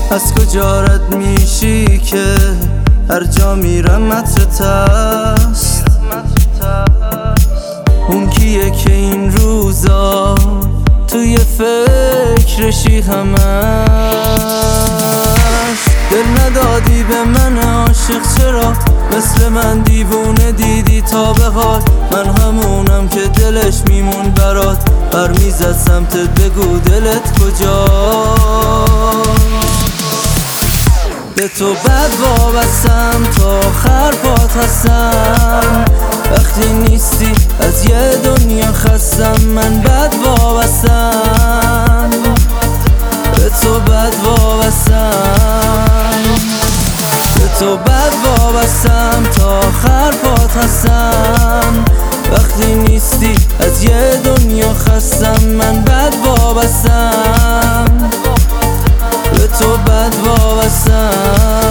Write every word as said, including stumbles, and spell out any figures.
از کجا رد میشی که هر جا میرم عطرت هست؟ اون کیه که این روزا توی فکرشی همش؟ دل ندادی به من عاشق، چرا مثل من دیوونه دیدی تا به حال؟ من همونم که دلش میمون برات، بر میزد سمتت، بگو دلت کجا؟ به تو بد وابستم تا آخر پات هستم، وقتی نیستی از یه دنیا خستم. من بد وابستم، به تو بد وابستم، به تو بد وابستم تا آخر پات هستم، وقتی نیستی از یه دنیا خستم. من بد وابستم، به تو بد وابستم.